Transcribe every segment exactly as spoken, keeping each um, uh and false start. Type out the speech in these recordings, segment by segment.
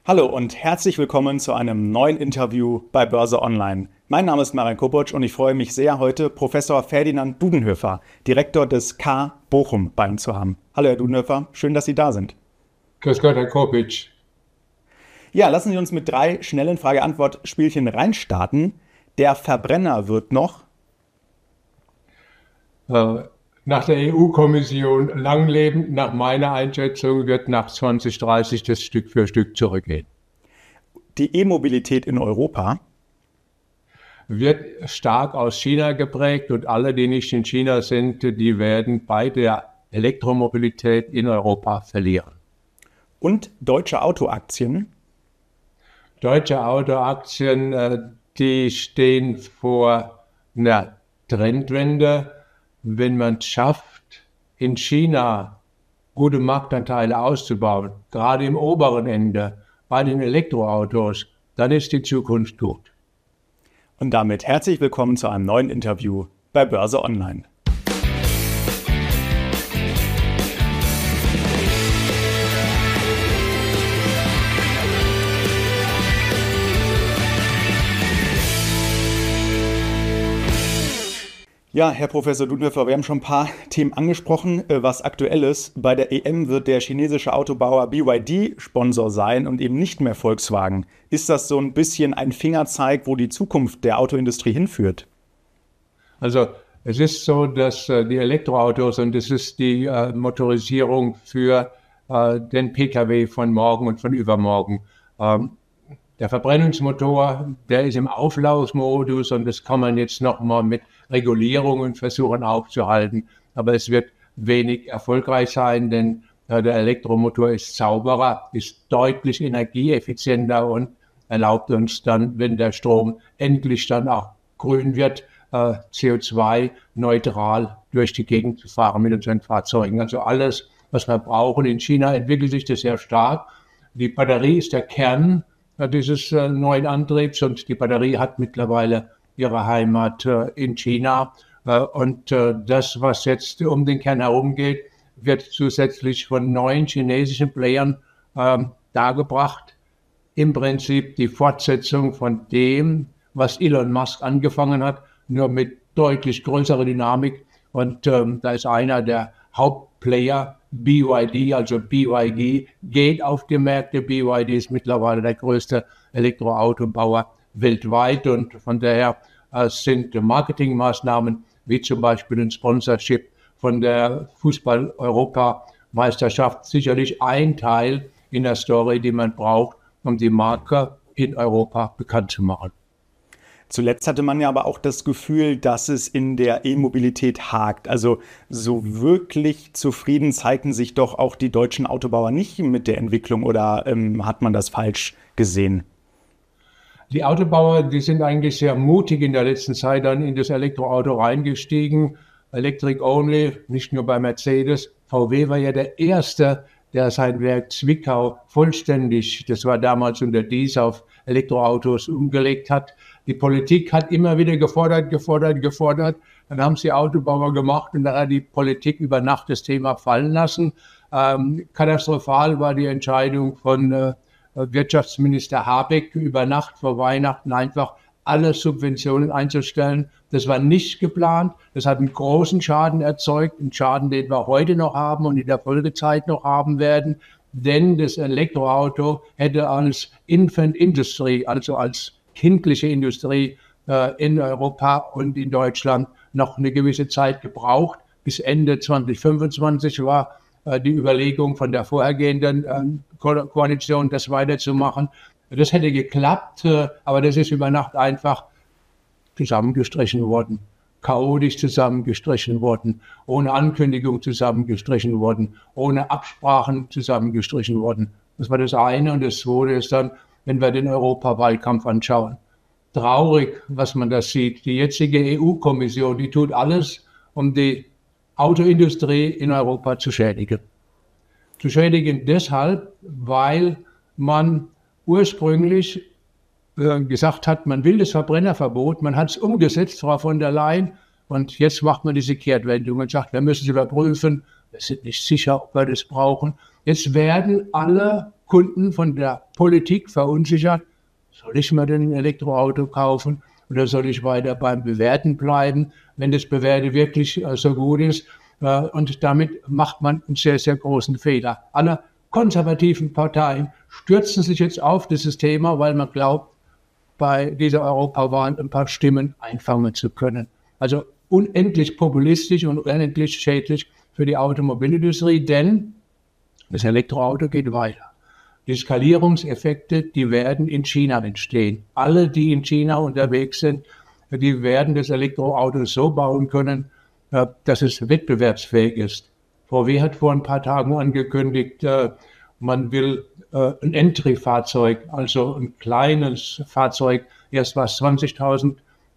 Hallo und herzlich willkommen zu einem neuen Interview bei Börse Online. Mein Name ist Marek Kopocz und ich freue mich sehr, heute Professor Ferdinand Dudenhöfer, Direktor des K Bochum, bei uns zu haben. Hallo Herr Dudenhöfer, schön, dass Sie da sind. Grüß Gott, Herr Kopocz. Ja, lassen Sie uns mit drei schnellen Frage-Antwort-Spielchen reinstarten. Der Verbrenner wird noch Äh, nach der E U-Kommission lang leben, nach meiner Einschätzung wird nach zwanzig dreißig das Stück für Stück zurückgehen. Die E-Mobilität in Europa Wird stark aus China geprägt und alle, die nicht in China sind, die werden bei der Elektromobilität in Europa verlieren. Und deutsche Autoaktien. Deutsche Autoaktien, äh, die stehen vor einer Trendwende. Wenn man es schafft, in China gute Marktanteile auszubauen, gerade im oberen Ende bei den Elektroautos, dann ist die Zukunft gut. Und damit herzlich willkommen zu einem neuen Interview bei Börse Online. Ja, Herr Professor Dudenhöfer, wir haben schon ein paar Themen angesprochen, was aktuell ist. Bei der E M wird der chinesische Autobauer B Y D Sponsor sein und eben nicht mehr Volkswagen. Ist das so ein bisschen ein Fingerzeig, wo die Zukunft der Autoindustrie hinführt? Also es ist so, dass äh, die Elektroautos und es ist die äh, Motorisierung für äh, den Pkw von morgen und von übermorgen. Ähm, Der Verbrennungsmotor, der ist im Auflaufmodus und das kann man jetzt nochmal mit Regulierungen versuchen aufzuhalten. Aber es wird wenig erfolgreich sein, denn äh, der Elektromotor ist sauberer, ist deutlich energieeffizienter und erlaubt uns dann, wenn der Strom endlich dann auch grün wird, äh, C O zwei neutral durch die Gegend zu fahren mit unseren Fahrzeugen. Also alles, was wir brauchen. In China entwickelt sich das sehr stark. Die Batterie ist der Kern dieses äh, neuen Antriebs und die Batterie hat mittlerweile ihre Heimat äh, in China. Äh, und äh, das, was jetzt um den Kern herum geht, wird zusätzlich von neuen chinesischen Playern äh, dargebracht. Im Prinzip die Fortsetzung von dem, was Elon Musk angefangen hat, nur mit deutlich größerer Dynamik. Und ähm, da ist einer der Hauptplayer, B Y D, also B Y D, geht auf die Märkte. B Y D ist mittlerweile der größte Elektroautobauer weltweit und von daher äh, sind Marketingmaßnahmen wie zum Beispiel ein Sponsorship von der Fußball-Europameisterschaft sicherlich ein Teil in der Story, die man braucht, um die Marke in Europa bekannt zu machen. Zuletzt hatte man ja aber auch das Gefühl, dass es in der E-Mobilität hakt. Also so wirklich zufrieden zeigten sich doch auch die deutschen Autobauer nicht mit der Entwicklung oder ähm, hat man das falsch gesehen? Die Autobauer, die sind eigentlich sehr mutig in der letzten Zeit dann in das Elektroauto reingestiegen. Electric Only, nicht nur bei Mercedes. V W war ja der erste, der sein Werk Zwickau vollständig, das war damals unter Diess, auf Elektroautos umgelegt hat. Die Politik hat immer wieder gefordert, gefordert, gefordert. Dann haben sie Autobauer gemacht und dann hat die Politik über Nacht das Thema fallen lassen. Ähm, katastrophal war die Entscheidung von äh, Wirtschaftsminister Habeck, über Nacht vor Weihnachten einfach alle Subventionen einzustellen. Das war nicht geplant. Das hat einen großen Schaden erzeugt, einen Schaden, den wir heute noch haben und in der Folgezeit noch haben werden. Denn das Elektroauto hätte als Infant Industry, also als kindliche Industrie äh, in Europa und in Deutschland noch eine gewisse Zeit gebraucht. Bis Ende zwanzig fünfundzwanzig war äh, die Überlegung von der vorhergehenden äh, Ko- Koalition, das weiterzumachen. Das hätte geklappt, äh, aber das ist über Nacht einfach zusammengestrichen worden, chaotisch zusammengestrichen worden, ohne Ankündigung zusammengestrichen worden, ohne Absprachen zusammengestrichen worden. Das war das eine. Und das zweite ist dann, wenn wir den Europawahlkampf anschauen. Traurig, was man da sieht. Die jetzige E U-Kommission, die tut alles, um die Autoindustrie in Europa zu schädigen. Zu schädigen deshalb, weil man ursprünglich äh, gesagt hat, man will das Verbrennerverbot, man hat es umgesetzt, Frau von der Leyen, und jetzt macht man diese Kehrtwendung und sagt, wir müssen es überprüfen, Wir sind nicht sicher, ob wir das brauchen. Jetzt werden alle Kunden von der Politik verunsichert. Soll ich mir denn ein Elektroauto kaufen oder soll ich weiter beim Bewährten bleiben, wenn das Bewährte wirklich äh, so gut ist? Äh, und damit macht man einen sehr, sehr großen Fehler. Alle konservativen Parteien stürzen sich jetzt auf dieses Thema, weil man glaubt, bei dieser Europawahl ein paar Stimmen einfangen zu können. Also unendlich populistisch und unendlich schädlich für die Automobilindustrie, denn das Elektroauto geht weiter. Die Skalierungseffekte, die werden in China entstehen. Alle, die in China unterwegs sind, die werden das Elektroauto so bauen können, dass es wettbewerbsfähig ist. V W hat vor ein paar Tagen angekündigt, man will ein Entry-Fahrzeug, also ein kleines Fahrzeug, erst war es zwanzigtausend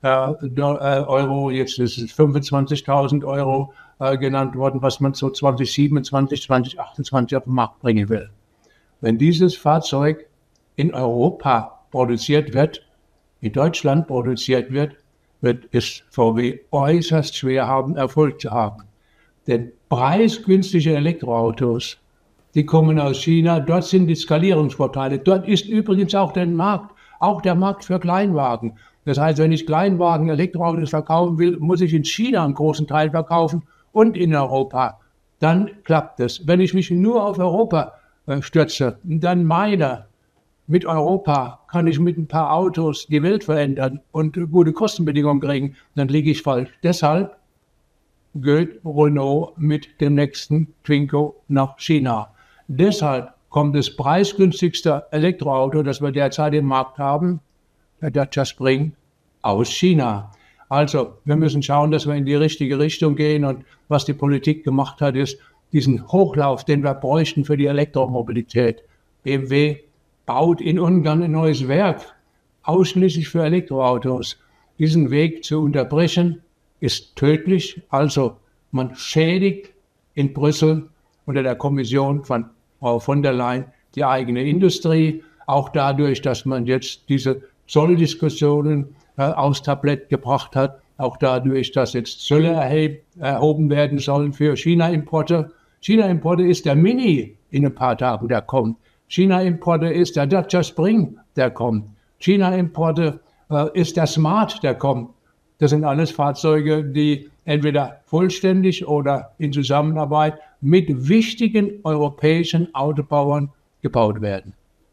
Euro, jetzt ist es fünfundzwanzigtausend Euro genannt worden, was man so zwanzig siebenundzwanzig, zwanzig achtundzwanzig auf den Markt bringen will. Wenn dieses Fahrzeug in Europa produziert wird, in Deutschland produziert wird, wird es V W äußerst schwer haben, Erfolg zu haben. Denn preisgünstige Elektroautos, die kommen aus China, dort sind die Skalierungsvorteile. Dort ist übrigens auch der Markt, auch der Markt für Kleinwagen. Das heißt, wenn ich Kleinwagen, Elektroautos verkaufen will, muss ich in China einen großen Teil verkaufen und in Europa. Dann klappt es. Wenn ich mich nur auf Europa stürze, dann meine, mit Europa kann ich mit ein paar Autos die Welt verändern und gute Kostenbedingungen kriegen, dann liege ich falsch. Deshalb geht Renault mit dem nächsten Twingo nach China. Deshalb kommt das preisgünstigste Elektroauto, das wir derzeit im Markt haben, der Dacia Spring, aus China. Also wir müssen schauen, dass wir in die richtige Richtung gehen, und was die Politik gemacht hat, ist diesen Hochlauf, den wir bräuchten für die Elektromobilität. B M W baut in Ungarn ein neues Werk, ausschließlich für Elektroautos. Diesen Weg zu unterbrechen, ist tödlich. Also man schädigt in Brüssel unter der Kommission von Frau von der Leyen die eigene Industrie, auch dadurch, dass man jetzt diese Zolldiskussionen äh, aufs Tablett gebracht hat, auch dadurch, dass jetzt Zölle erheb, erhoben werden sollen für China-Importe. China-Importe ist der Mini in ein paar Tagen, der kommt. China-Importe ist der Dacia Spring, der kommt. China-Importe äh, ist der Smart, der kommt. Das sind alles Fahrzeuge, die entweder vollständig oder in Zusammenarbeit mit wichtigen europäischen Autobauern gebaut werden.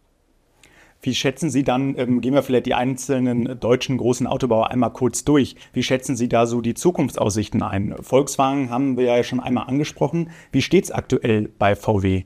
Wie schätzen Sie dann, ähm, gehen wir vielleicht die einzelnen deutschen großen Autobauer einmal kurz durch, wie schätzen Sie da so die Zukunftsaussichten ein? Volkswagen haben wir ja schon einmal angesprochen. Wie steht es aktuell bei V W?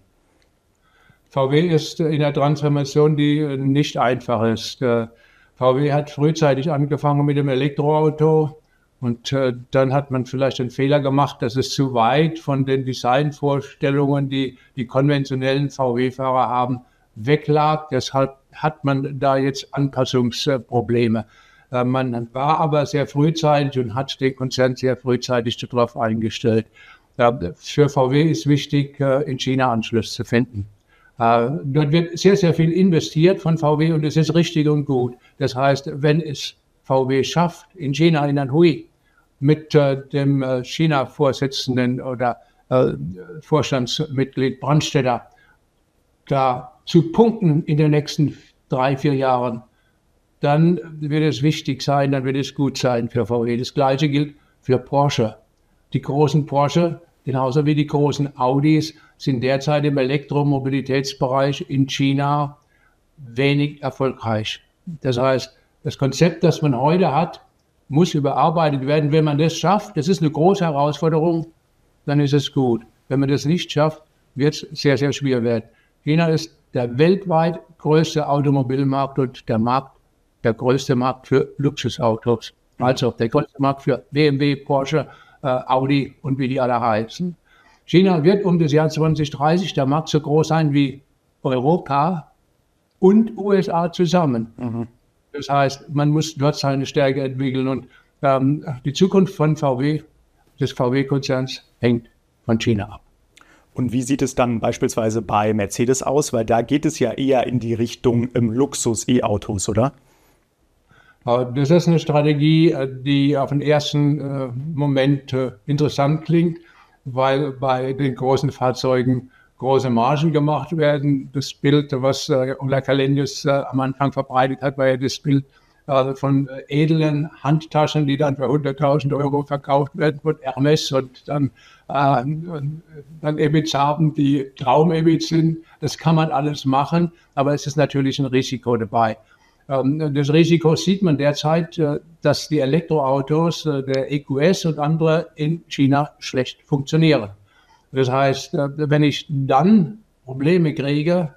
V W ist in der Transformation, die nicht einfach ist. V W hat frühzeitig angefangen mit dem Elektroauto, und äh, dann hat man vielleicht einen Fehler gemacht, dass es zu weit von den Designvorstellungen, die die konventionellen V W-Fahrer haben, weglag. Deshalb hat man da jetzt Anpassungsprobleme. Äh, man war aber sehr frühzeitig und hat den Konzern sehr frühzeitig darauf eingestellt. Äh, für V W ist wichtig, äh, in China Anschluss zu finden. Äh, dort wird sehr, sehr viel investiert von V W, und es ist richtig und gut. Das heißt, wenn es V W schafft, in China, in Anhui, mit äh, dem äh, China-Vorsitzenden oder äh, Vorstandsmitglied Brandstätter da zu punkten in den nächsten drei, vier Jahren, dann wird es wichtig sein, dann wird es gut sein für V W. Das Gleiche gilt für Porsche. Die großen Porsche, genauso wie die großen Audis, sind derzeit im Elektromobilitätsbereich in China wenig erfolgreich. Das heißt, das Konzept, das man heute hat, muss überarbeitet werden. Wenn man das schafft, das ist eine große Herausforderung, dann ist es gut. Wenn man das nicht schafft, wird es sehr, sehr schwer werden. China ist der weltweit größte Automobilmarkt und der Markt, der größte Markt für Luxusautos. Also der größte Markt für B M W, Porsche, äh, Audi und wie die alle heißen. China wird um das Jahr zwanzig dreißig der Markt so groß sein wie Europa und U S A zusammen. Mhm. Das heißt, man muss dort seine Stärke entwickeln, und ähm, die Zukunft von V W, des V W-Konzerns, hängt von China ab. Und wie sieht es dann beispielsweise bei Mercedes aus? Weil da geht es ja eher in die Richtung ähm, Luxus-E-Autos, oder? Das ist eine Strategie, die auf den ersten äh, Moment äh, interessant klingt. weil bei den großen Fahrzeugen große Margen gemacht werden. Das Bild, was äh, Ola Källenius äh, am Anfang verbreitet hat, war ja das Bild äh, von äh, edlen Handtaschen, die dann für hunderttausend Euro verkauft werden von Hermes und dann, äh, dann Ebits haben, die Traum-Ebits sind. Das kann man alles machen, aber es ist natürlich ein Risiko dabei. Ähm, das Risiko sieht man derzeit, äh, dass die Elektroautos, äh, der E Q S und andere in China schlecht funktionieren. Das heißt, wenn ich dann Probleme kriege,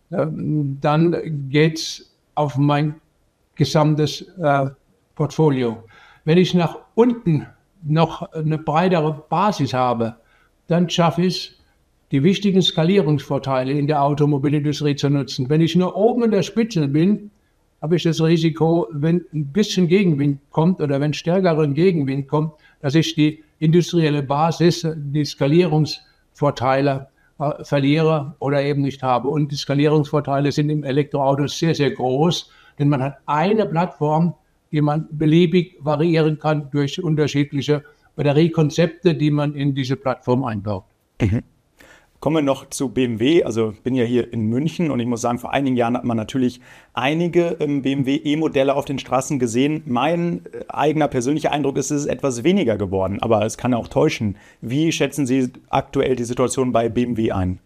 dann geht's auf mein gesamtes Portfolio. Wenn ich nach unten noch eine breitere Basis habe, dann schaffe ich es, die wichtigen Skalierungsvorteile in der Automobilindustrie zu nutzen. Wenn ich nur oben in der Spitze bin, habe ich das Risiko, wenn ein bisschen Gegenwind kommt oder wenn stärkerer Gegenwind kommt, dass ich die industrielle Basis, die Skalierungsvorteile äh, verliere oder eben nicht habe. Und die Skalierungsvorteile sind im Elektroauto sehr, sehr groß, denn man hat eine Plattform, die man beliebig variieren kann durch unterschiedliche Batteriekonzepte, die man in diese Plattform einbaut. Mhm. Kommen wir noch zu B M W. Also ich bin ja hier in München und ich muss sagen, vor einigen Jahren hat man natürlich einige ähm, B M W E-Modelle auf den Straßen gesehen. Mein äh, eigener persönlicher Eindruck ist, es ist etwas weniger geworden, aber es kann auch täuschen. Wie schätzen Sie aktuell die Situation bei B M W ein?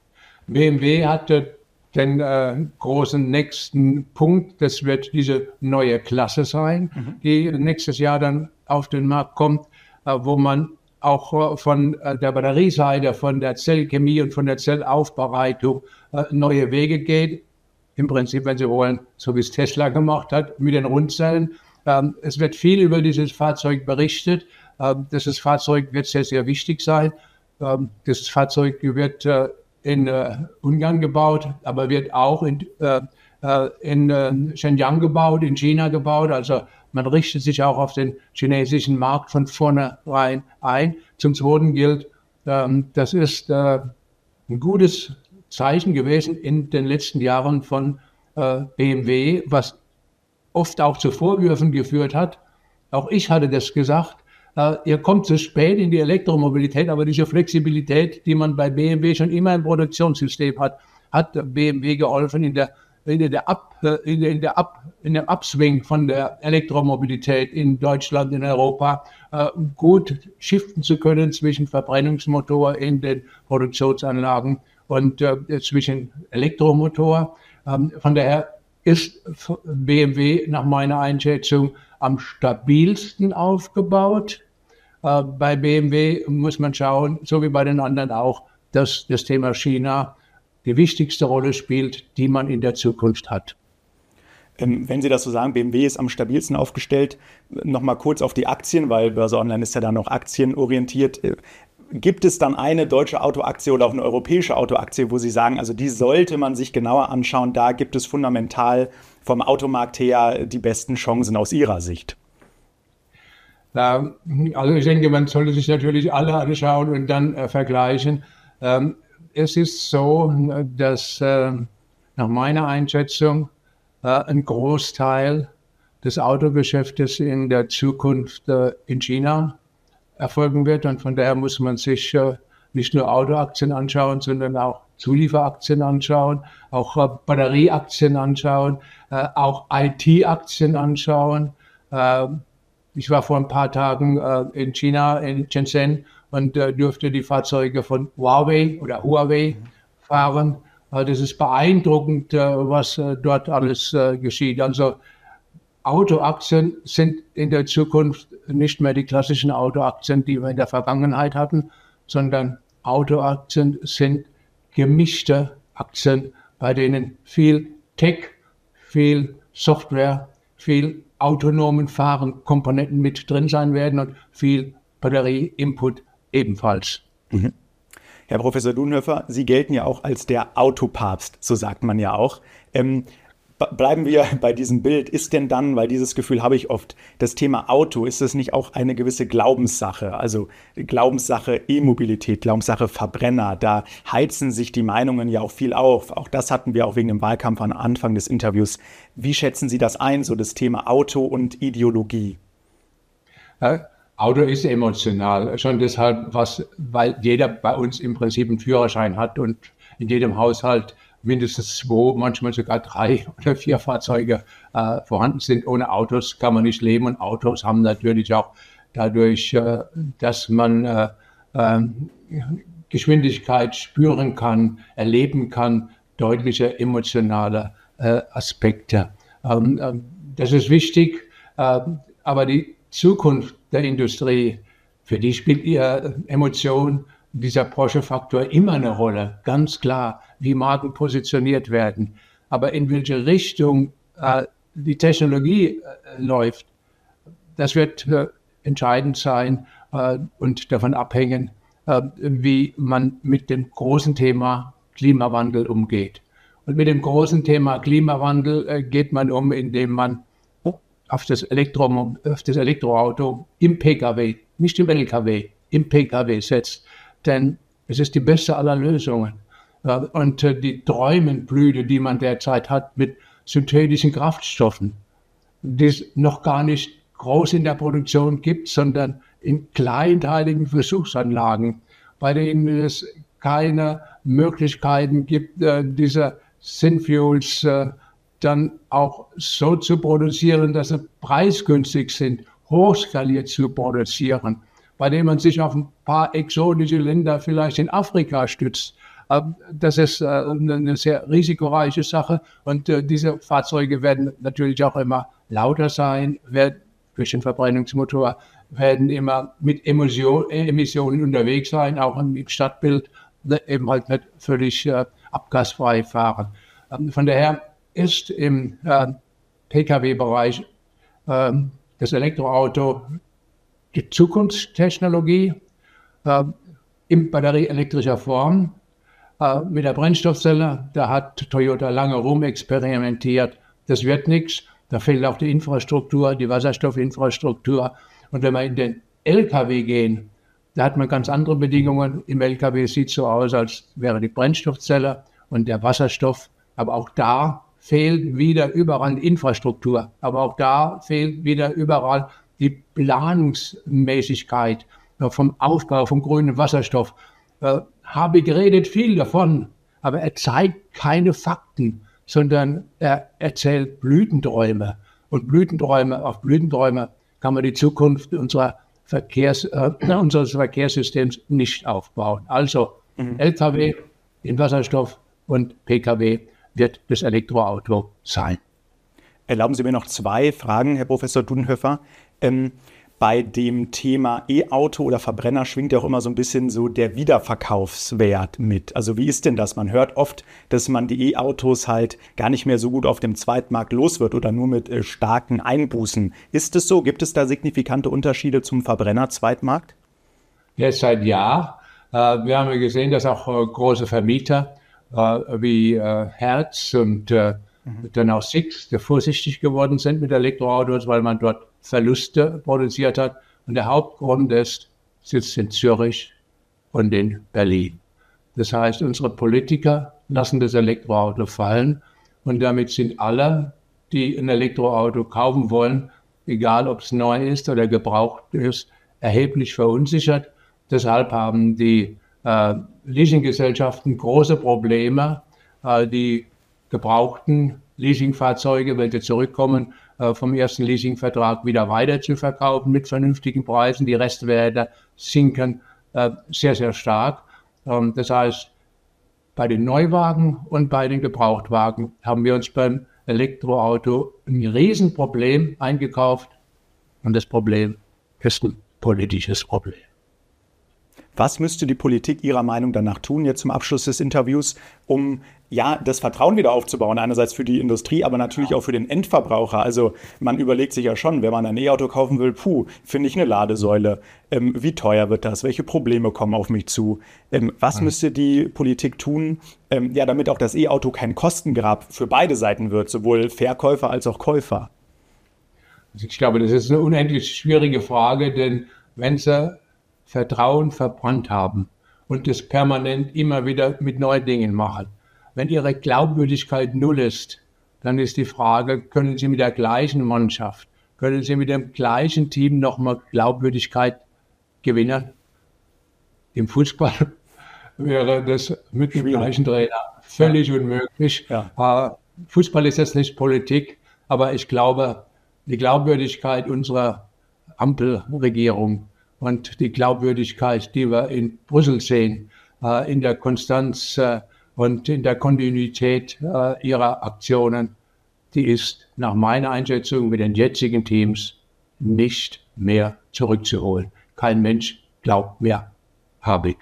B M W hatte den äh, großen nächsten Punkt, das wird diese neue Klasse sein, mhm. die nächstes Jahr dann auf den Markt kommt, äh, wo man auch von der Batterieseite, von der Zellchemie und von der Zellaufbereitung äh, neue Wege geht. Im Prinzip, wenn Sie wollen, so wie es Tesla gemacht hat, mit den Rundzellen. Ähm, es wird viel über dieses Fahrzeug berichtet. Ähm, dieses Fahrzeug wird sehr, sehr wichtig sein. Ähm, das Fahrzeug wird äh, in äh, Ungarn gebaut, aber wird auch in, äh, in äh, Shenyang gebaut, in China gebaut. Also man richtet sich auch auf den chinesischen Markt von vornherein ein. Zum Zweiten gilt, ähm, das ist äh, ein gutes Zeichen gewesen in den letzten Jahren von äh, B M W, was oft auch zu Vorwürfen geführt hat. Auch ich hatte das gesagt, äh, ihr kommt zu spät in die Elektromobilität, aber diese Flexibilität, die man bei B M W schon immer im Produktionssystem hat, hat B M W geholfen, in der in der, Up, in, der, in, der Up, in der Upswing von der Elektromobilität in Deutschland, in Europa, äh, gut shiften zu können zwischen Verbrennungsmotor in den Produktionsanlagen und äh, zwischen Elektromotor. Ähm, von daher ist B M W nach meiner Einschätzung am stabilsten aufgebaut. Äh, bei B M W muss man schauen, so wie bei den anderen auch, dass das Thema China die wichtigste Rolle spielt, die man in der Zukunft hat. Wenn Sie das so sagen, B M W ist am stabilsten aufgestellt. Nochmal kurz auf die Aktien, weil Börse Online ist ja dann noch aktienorientiert. Gibt es dann eine deutsche Autoaktie oder auch eine europäische Autoaktie, wo Sie sagen, also die sollte man sich genauer anschauen, da gibt es fundamental vom Automarkt her die besten Chancen aus Ihrer Sicht? Also ich denke, man sollte sich natürlich alle anschauen und dann äh, vergleichen. Ähm, Es ist so, dass äh, nach meiner Einschätzung äh, ein Großteil des Autogeschäftes in der Zukunft äh, in China erfolgen wird. Und von daher muss man sich äh, nicht nur Autoaktien anschauen, sondern auch Zulieferaktien anschauen, auch äh, Batterieaktien anschauen, äh, auch I T-Aktien anschauen. Äh, ich war vor ein paar Tagen äh, in China, in Shenzhen, und äh, dürfte die Fahrzeuge von Huawei oder Huawei fahren. Äh, das ist beeindruckend, äh, was äh, dort alles äh, geschieht. Also Autoaktien sind in der Zukunft nicht mehr die klassischen Autoaktien, die wir in der Vergangenheit hatten, sondern Autoaktien sind gemischte Aktien, bei denen viel Tech, viel Software, viel autonomen Fahren Komponenten mit drin sein werden und viel Batterie-Input ebenfalls. Mhm. Herr Professor Dunhoefer, Sie gelten ja auch als der Autopapst, so sagt man ja auch. Ähm, bleiben wir bei diesem Bild. Ist denn dann, weil dieses Gefühl habe ich oft, das Thema Auto, ist das nicht auch eine gewisse Glaubenssache? Also Glaubenssache E-Mobilität, Glaubenssache Verbrenner, da heizen sich die Meinungen ja auch viel auf. Auch das hatten wir auch wegen dem Wahlkampf am Anfang des Interviews. Wie schätzen Sie das ein, so das Thema Auto und Ideologie? Ja. Auto ist emotional, schon deshalb, was, weil jeder bei uns im Prinzip einen Führerschein hat und in jedem Haushalt mindestens zwei, manchmal sogar drei oder vier Fahrzeuge äh, vorhanden sind. Ohne Autos kann man nicht leben, und Autos haben natürlich auch dadurch, äh, dass man äh, äh, Geschwindigkeit spüren kann, erleben kann, deutliche emotionale äh, Aspekte. Ähm, äh, das ist wichtig, äh, aber die Zukunft der Industrie, für die spielt ihre Emotion, dieser Porsche-Faktor immer eine Rolle, ganz klar, wie Marken positioniert werden. Aber in welche Richtung äh, die Technologie äh, läuft, das wird äh, entscheidend sein äh, und davon abhängen, äh, wie man mit dem großen Thema Klimawandel umgeht. Und mit dem großen Thema Klimawandel äh, geht man um, indem man auf das, Elektro, auf das Elektroauto im Pkw, nicht im L K W, im Pkw setzt. Denn es ist die beste aller Lösungen. Und die Träumenblüte, die man derzeit hat mit synthetischen Kraftstoffen, die es noch gar nicht groß in der Produktion gibt, sondern in kleinteiligen Versuchsanlagen, bei denen es keine Möglichkeiten gibt, diese Synfuels dann auch so zu produzieren, dass sie preisgünstig sind, hochskaliert zu produzieren, bei denen man sich auf ein paar exotische Länder vielleicht in Afrika stützt. Das ist eine sehr risikoreiche Sache, und diese Fahrzeuge werden natürlich auch immer lauter sein, werden durch den Verbrennungsmotor, werden immer mit Emissionen unterwegs sein, auch im Stadtbild, eben halt nicht völlig abgasfrei fahren. Von daher ist im äh, Pkw-Bereich äh, das Elektroauto die Zukunftstechnologie äh, in batterieelektrischer Form. Äh, mit der Brennstoffzelle, da hat Toyota lange rumexperimentiert. Das wird nichts. Da fehlt auch die Infrastruktur, die Wasserstoffinfrastruktur. Und wenn wir in den L K W gehen, da hat man ganz andere Bedingungen. Im L K W sieht es so aus, als wäre die Brennstoffzelle und der Wasserstoff. Aber auch da fehlt wieder überall die Infrastruktur. Aber auch da fehlt wieder überall die Planungsmäßigkeit vom Aufbau von grünem Wasserstoff. Äh, habe geredet viel davon, aber er zeigt keine Fakten, sondern er erzählt Blütenträume. Und Blütenträume, auf Blütenträume kann man die Zukunft unserer Verkehrs, äh, unseres Verkehrssystems nicht aufbauen. Also mhm. L K W in Wasserstoff und Pkw wird das Elektroauto sein. Erlauben Sie mir noch zwei Fragen, Herr Professor Dudenhöfer. Ähm, bei dem Thema E-Auto oder Verbrenner schwingt ja auch immer so ein bisschen so der Wiederverkaufswert mit. Also wie ist denn das? Man hört oft, dass man die E-Autos halt gar nicht mehr so gut auf dem Zweitmarkt los wird oder nur mit äh, starken Einbußen. Ist es so? Gibt es da signifikante Unterschiede zum Verbrenner-Zweitmarkt? Derzeit ja. Äh, wir haben ja gesehen, dass auch äh, große Vermieter wie äh, Hertz und äh, mhm. dann auch Sixt vorsichtig geworden sind mit Elektroautos, weil man dort Verluste produziert hat. Und der Hauptgrund ist, sitzt in Zürich und in Berlin. Das heißt, unsere Politiker lassen das Elektroauto fallen, und damit sind alle, die ein Elektroauto kaufen wollen, egal ob es neu ist oder gebraucht ist, erheblich verunsichert. Deshalb haben die äh, Leasinggesellschaften große Probleme, äh, die gebrauchten Leasingfahrzeuge, welche zurückkommen, äh, vom ersten Leasingvertrag wieder weiter zu verkaufen mit vernünftigen Preisen. Die Restwerte sinken äh, sehr, sehr stark. Ähm, das heißt, bei den Neuwagen und bei den Gebrauchtwagen haben wir uns beim Elektroauto ein Riesenproblem eingekauft, und das Problem ist ein politisches Problem. Was müsste die Politik Ihrer Meinung danach tun, jetzt zum Abschluss des Interviews, um ja das Vertrauen wieder aufzubauen? Einerseits für die Industrie, aber natürlich auch für den Endverbraucher. Also man überlegt sich ja schon, wenn man ein E-Auto kaufen will, puh, finde ich eine Ladesäule. Ähm, wie teuer wird das? Welche Probleme kommen auf mich zu? Ähm, was müsste die Politik tun, ähm, ja, damit auch das E-Auto kein Kostengrab für beide Seiten wird, sowohl Verkäufer als auch Käufer? Also ich glaube, das ist eine unendlich schwierige Frage, denn wenn Sie Vertrauen verbrannt haben und das permanent immer wieder mit neuen Dingen machen. Wenn Ihre Glaubwürdigkeit null ist, dann ist die Frage, können Sie mit der gleichen Mannschaft, können Sie mit dem gleichen Team nochmal Glaubwürdigkeit gewinnen. Im Fußball wäre das mit dem gleichen Trainer völlig ja. unmöglich. Ja. Fußball ist jetzt nicht Politik, aber ich glaube, die Glaubwürdigkeit unserer Ampelregierung und die Glaubwürdigkeit, die wir in Brüssel sehen, in der Konstanz und in der Kontinuität ihrer Aktionen, die ist nach meiner Einschätzung mit den jetzigen Teams nicht mehr zurückzuholen. Kein Mensch glaubt mehr Habeck.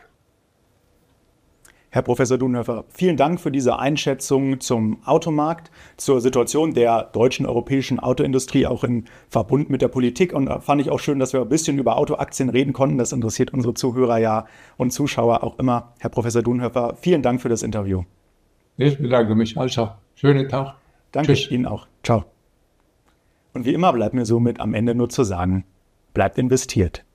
Herr Professor Dudenhöfer, vielen Dank für diese Einschätzung zum Automarkt, zur Situation der deutschen, europäischen Autoindustrie, auch im Verbund mit der Politik. Und da fand ich auch schön, dass wir ein bisschen über Autoaktien reden konnten. Das interessiert unsere Zuhörer ja und Zuschauer auch immer. Herr Professor Dudenhöfer, vielen Dank für das Interview. Ich bedanke mich. Also, schönen Tag. Danke Tschüss. Ihnen auch. Ciao. Und wie immer bleibt mir somit am Ende nur zu sagen, bleibt investiert.